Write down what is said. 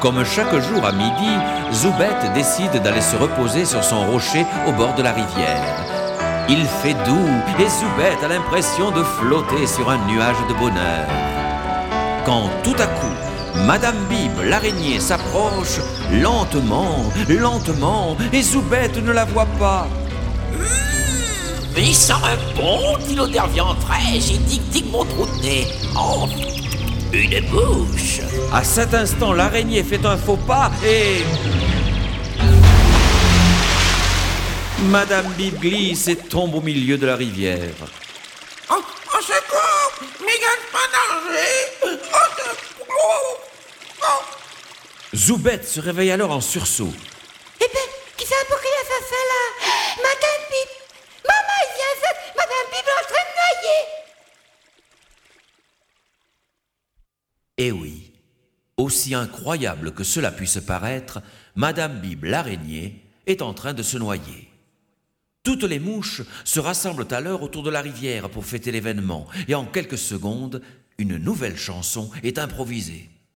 Comme chaque jour à midi, Zoubette décide d'aller se reposer sur son rocher au bord de la rivière. Il fait doux et Zoubette a l'impression de flotter sur un nuage de bonheur. Quand tout à coup, Madame Bib, l'araignée, s'approche lentement, lentement, et Zoubette ne la voit pas. Il sent un bon kilo de viande fraîche et tic-tic mon trou de nez. Oh, une bouche. À cet instant, l'araignée fait un faux pas et... Madame Bib glisse et tombe au milieu de la rivière. Oh, au secours! Mégane pas nager! Au secours! Oh. Zoubette se réveille alors en sursaut. Eh ben, qui c'est pour qu'il a fait ça là? Madame Bib! Maman, il vient ça! Madame Bib est en train de noyer! Eh oui, aussi incroyable que cela puisse paraître, Madame Bib l'araignée est en train de se noyer. Toutes les mouches se rassemblent alors autour de la rivière pour fêter l'événement, et en quelques secondes, une nouvelle chanson est improvisée.